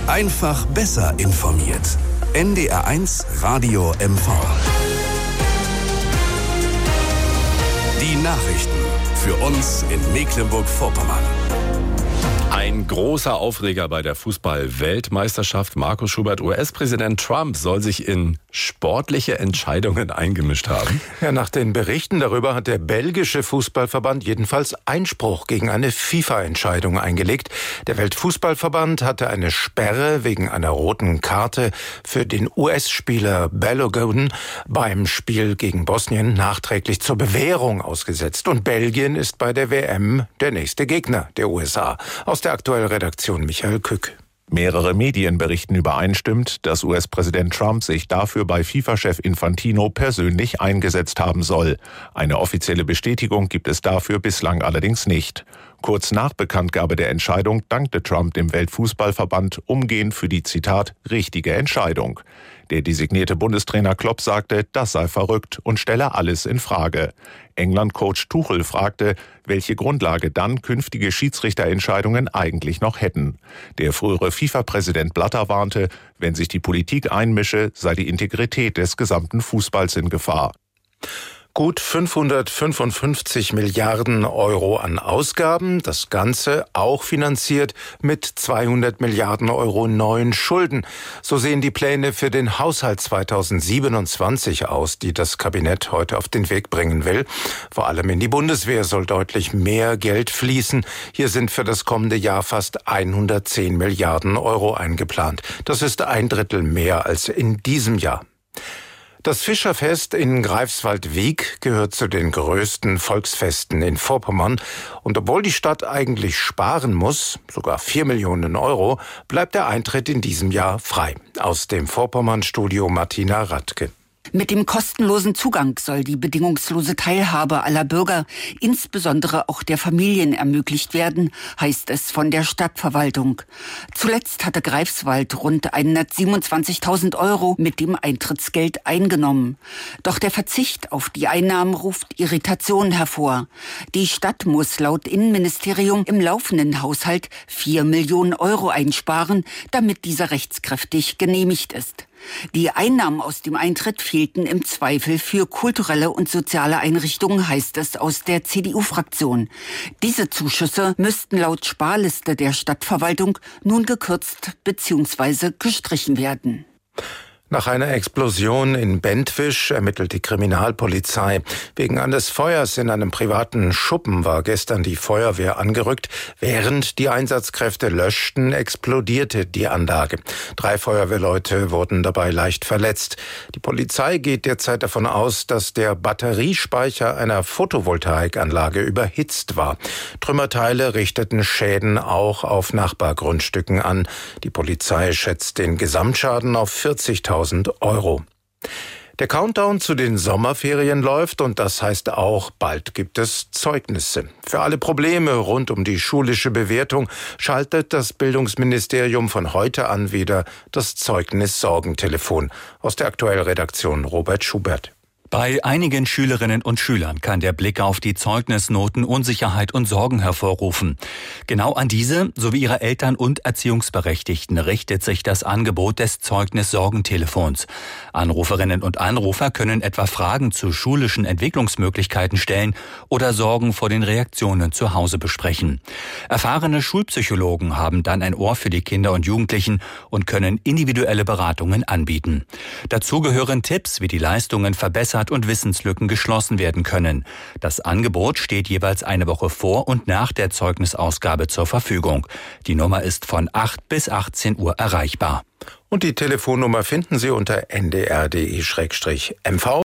Einfach besser informiert. NDR1 Radio MV. Die Nachrichten für uns in Mecklenburg-Vorpommern. Ein großer Aufreger bei der Fußball-Weltmeisterschaft. Markus Schubert, US-Präsident Trump soll sich in sportliche Entscheidungen eingemischt haben. Ja, nach den Berichten darüber hat der belgische Fußballverband jedenfalls Einspruch gegen eine FIFA-Entscheidung eingelegt. Der Weltfußballverband hatte eine Sperre wegen einer roten Karte für den US-Spieler Balogun beim Spiel gegen Bosnien nachträglich zur Bewährung ausgesetzt. Und Belgien ist bei der WM der nächste Gegner der USA. Aus der aktuellen Redaktion Michael Kück. Mehrere Medien berichten übereinstimmend, dass US-Präsident Trump sich dafür bei FIFA-Chef Infantino persönlich eingesetzt haben soll. Eine offizielle Bestätigung gibt es dafür bislang allerdings nicht. Kurz nach Bekanntgabe der Entscheidung dankte Trump dem Weltfußballverband umgehend für die, Zitat, richtige Entscheidung. Der designierte Bundestrainer Klopp sagte, das sei verrückt und stelle alles in Frage. England-Coach Tuchel fragte, welche Grundlage dann künftige Schiedsrichterentscheidungen eigentlich noch hätten. Der frühere FIFA-Präsident Blatter warnte, wenn sich die Politik einmische, sei die Integrität des gesamten Fußballs in Gefahr. Gut 555 Milliarden Euro an Ausgaben, das Ganze auch finanziert mit 200 Milliarden Euro neuen Schulden. So sehen die Pläne für den Haushalt 2027 aus, die das Kabinett heute auf den Weg bringen will. Vor allem in die Bundeswehr soll deutlich mehr Geld fließen. Hier sind für das kommende Jahr fast 110 Milliarden Euro eingeplant. Das ist 1/3 mehr als in diesem Jahr. Das Fischerfest in Greifswald-Wiek gehört zu den größten Volksfesten in Vorpommern. Und obwohl die Stadt eigentlich sparen muss, sogar 4 Millionen Euro, bleibt der Eintritt in diesem Jahr frei. Aus dem Vorpommern-Studio Martina Radke. Mit dem kostenlosen Zugang soll die bedingungslose Teilhabe aller Bürger, insbesondere auch der Familien, ermöglicht werden, heißt es von der Stadtverwaltung. Zuletzt hatte Greifswald rund 127.000 Euro mit dem Eintrittsgeld eingenommen. Doch der Verzicht auf die Einnahmen ruft Irritation hervor. Die Stadt muss laut Innenministerium im laufenden Haushalt 4 Millionen Euro einsparen, damit dieser rechtskräftig genehmigt ist. Die Einnahmen aus dem Eintritt fehlten im Zweifel für kulturelle und soziale Einrichtungen, heißt es aus der CDU-Fraktion. Diese Zuschüsse müssten laut Sparliste der Stadtverwaltung nun gekürzt bzw. gestrichen werden. Nach einer Explosion in Bentwisch ermittelt die Kriminalpolizei. Wegen eines Feuers in einem privaten Schuppen war gestern die Feuerwehr angerückt. Während die Einsatzkräfte löschten, explodierte die Anlage. 3 Feuerwehrleute wurden dabei leicht verletzt. Die Polizei geht derzeit davon aus, dass der Batteriespeicher einer Photovoltaikanlage überhitzt war. Trümmerteile richteten Schäden auch auf Nachbargrundstücken an. Die Polizei schätzt den Gesamtschaden auf 40.000 Euro. Der Countdown zu den Sommerferien läuft und das heißt auch, bald gibt es Zeugnisse. Für alle Probleme rund um die schulische Bewertung schaltet das Bildungsministerium von heute an wieder das Zeugnissorgentelefon. Aus der aktuellen Redaktion Robert Schubert. Bei einigen Schülerinnen und Schülern kann der Blick auf die Zeugnisnoten Unsicherheit und Sorgen hervorrufen. Genau an diese sowie ihre Eltern und Erziehungsberechtigten richtet sich das Angebot des Zeugnissorgentelefons. Anruferinnen und Anrufer können etwa Fragen zu schulischen Entwicklungsmöglichkeiten stellen oder Sorgen vor den Reaktionen zu Hause besprechen. Erfahrene Schulpsychologen haben dann ein Ohr für die Kinder und Jugendlichen und können individuelle Beratungen anbieten. Dazu gehören Tipps, wie die Leistungen verbessert und Wissenslücken geschlossen werden können. Das Angebot steht jeweils eine Woche vor und nach der Zeugnisausgabe zur Verfügung. Die Nummer ist von 8 bis 18 Uhr erreichbar. Und die Telefonnummer finden Sie unter ndr.de/mv.